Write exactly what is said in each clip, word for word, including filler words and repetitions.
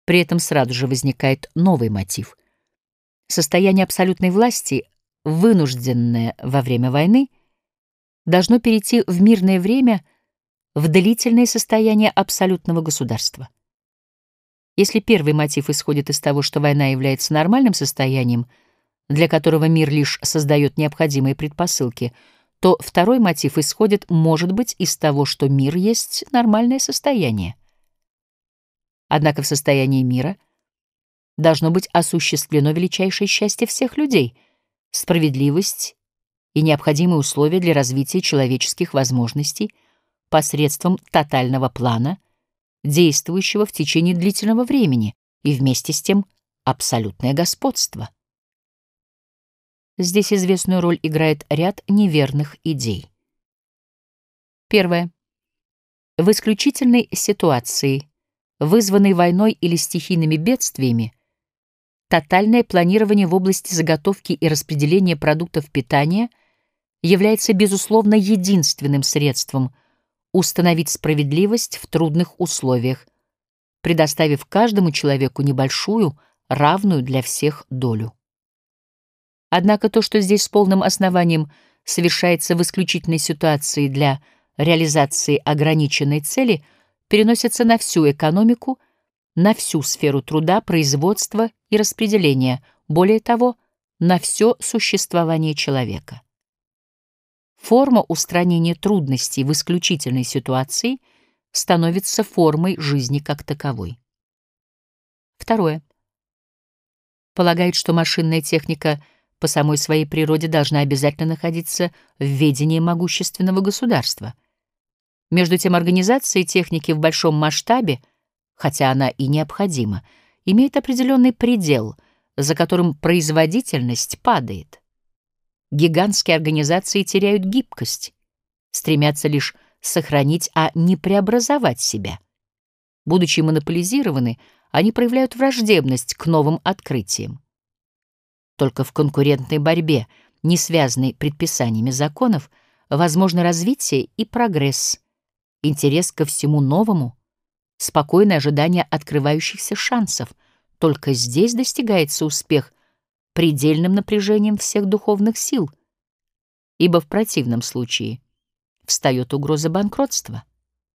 При этом сразу же возникает новый мотив. Состояние абсолютной власти, вынужденное во время войны, должно перейти в мирное время в длительное состояние абсолютного государства. Если первый мотив исходит из того, что война является нормальным состоянием, для которого мир лишь создает необходимые предпосылки, то второй мотив исходит, может быть, из того, что мир есть нормальное состояние. Однако в состоянии мира должно быть осуществлено величайшее счастье всех людей — справедливость и необходимые условия для развития человеческих возможностей посредством тотального плана, действующего в течение длительного времени, и вместе с тем абсолютное господство. Здесь известную роль играет ряд неверных идей. Первое. В исключительной ситуации, вызванной войной или стихийными бедствиями, тотальное планирование в области заготовки и распределения продуктов питания является, безусловно, единственным средством установить справедливость в трудных условиях, предоставив каждому человеку небольшую, равную для всех долю. Однако то, что здесь с полным основанием совершается в исключительной ситуации для реализации ограниченной цели, переносится на всю экономику, на всю сферу труда, производства и распределения, более того, на все существование человека. Форма устранения трудностей в исключительной ситуации становится формой жизни как таковой. Второе. Полагает, что машинная техника по самой своей природе должна обязательно находиться в ведении могущественного государства. Между тем, организация техники в большом масштабе, хотя она и необходима, имеет определенный предел, за которым производительность падает. Гигантские организации теряют гибкость, стремятся лишь сохранить, а не преобразовать себя. Будучи монополизированы, они проявляют враждебность к новым открытиям. Только в конкурентной борьбе, не связанной предписаниями законов, возможно развитие и прогресс, интерес ко всему новому, спокойное ожидание открывающихся шансов. Только здесь достигается успех предельным напряжением всех духовных сил, ибо в противном случае встает угроза банкротства.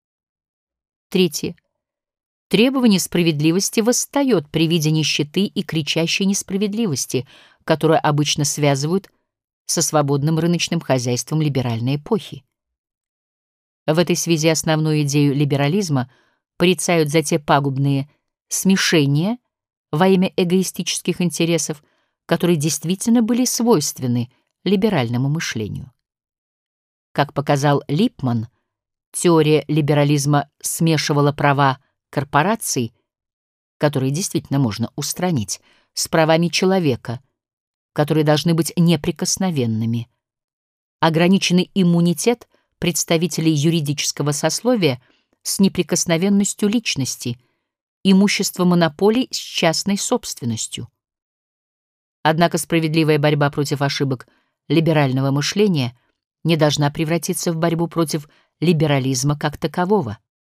Третье. Требование справедливости восстает при виде нищеты и кричащей несправедливости, которую обычно связывают со свободным рыночным хозяйством либеральной эпохи. В этой связи основную идею либерализма порицают за те пагубные смешения во имя эгоистических интересов, которые действительно были свойственны либеральному мышлению. Как показал Липман, теория либерализма смешивала права корпораций, которые действительно можно устранить, с правами человека, которые должны быть неприкосновенными. Ограниченный иммунитет представителей юридического сословия с неприкосновенностью личности, имущество монополий с частной собственностью. Однако справедливая борьба против ошибок либерального мышления не должна превратиться в борьбу против либерализма как такового.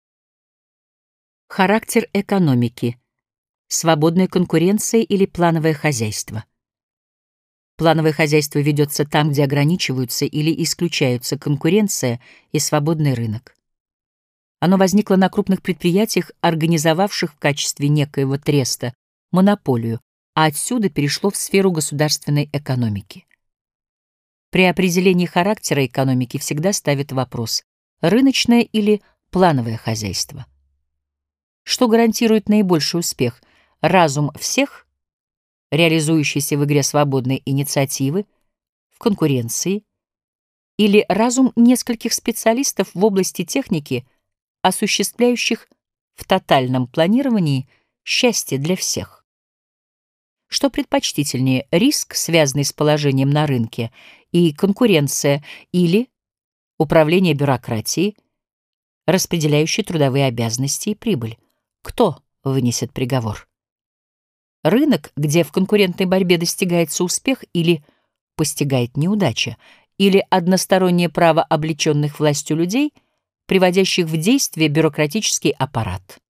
Характер экономики. Свободная конкуренция или плановое хозяйство. Плановое хозяйство ведется там, где ограничиваются или исключаются конкуренция и свободный рынок. Оно возникло на крупных предприятиях, организовавших в качестве некоего треста монополию, а отсюда перешло в сферу государственной экономики. При определении характера экономики всегда ставят вопрос: рыночное или плановое хозяйство? Что гарантирует наибольший успех? Разум всех, реализующийся в игре свободной инициативы, в конкуренции, или разум нескольких специалистов в области техники, осуществляющих в тотальном планировании счастье для всех? Что предпочтительнее: риск, связанный с положением на рынке, и конкуренция, или управление бюрократией, распределяющей трудовые обязанности и прибыль? Кто вынесет приговор? Рынок, где в конкурентной борьбе достигается успех или постигает неудача, или одностороннее право облеченных властью людей, приводящих в действие бюрократический аппарат?